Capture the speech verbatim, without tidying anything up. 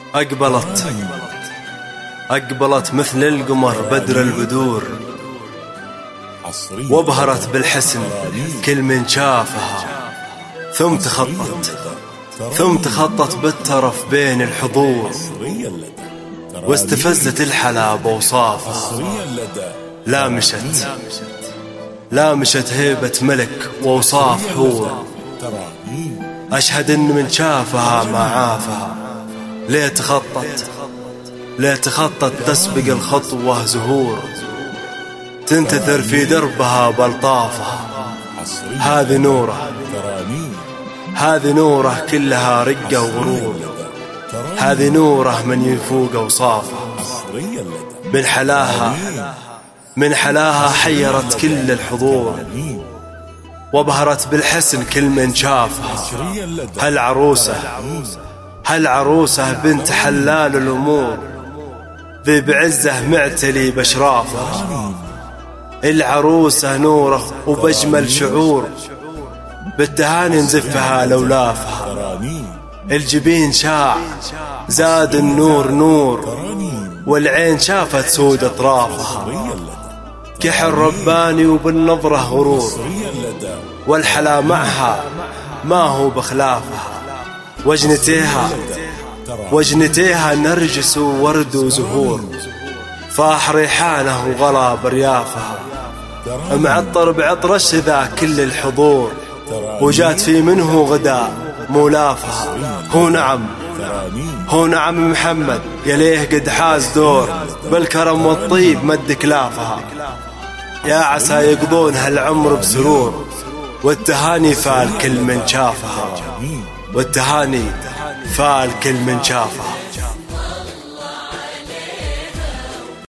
أقبلت أقبلت مثل القمر بدر البدور، وابهرت بالحسن كل من شافها، ثم تخطت ثم تخطت بالترف بين الحضور، واستفزت الحلا بوصافها. لا مشت لا مشت هيبة ملك ووصاف حور، أشهد إن من شافها ما عافها. ليه تخطت ليه تخطت تسبق الخطوة زهور، تنتثر في دربها بلطافها. هذه نوره هذه نوره كلها رقة وغرور، هذه نوره من يفوق أوصافها. من حلاها من حلاها حيرت كل الحضور، وابهرت بالحسن كل من شافها. هالعروسة هالعروسة بنت حلال الأمور، ذي بعزه معتلي بشرافها. العروسة نوره وبجمل شعور، بالتهاني نزفها لولافها. الجبين شاع زاد النور نور، والعين شافت سود أطرافها. كحل رباني وبالنظرة غرور، والحلا معها ما هو بخلافها. وجنتيها وجنتيها نرجس وورد وزهور، فاح ريحانه وغلا بريافها. معطر بعطرش ذا كل الحضور، وجات في منه غداء مولافها. هو نعم هو نعم محمد يليه قد حاز دور، بالكرم والطيب مد كلافها. يا عسى يقضون هالعمر بسرور، والتهاني فال كل من شافها والتهاني فال كل من شافها.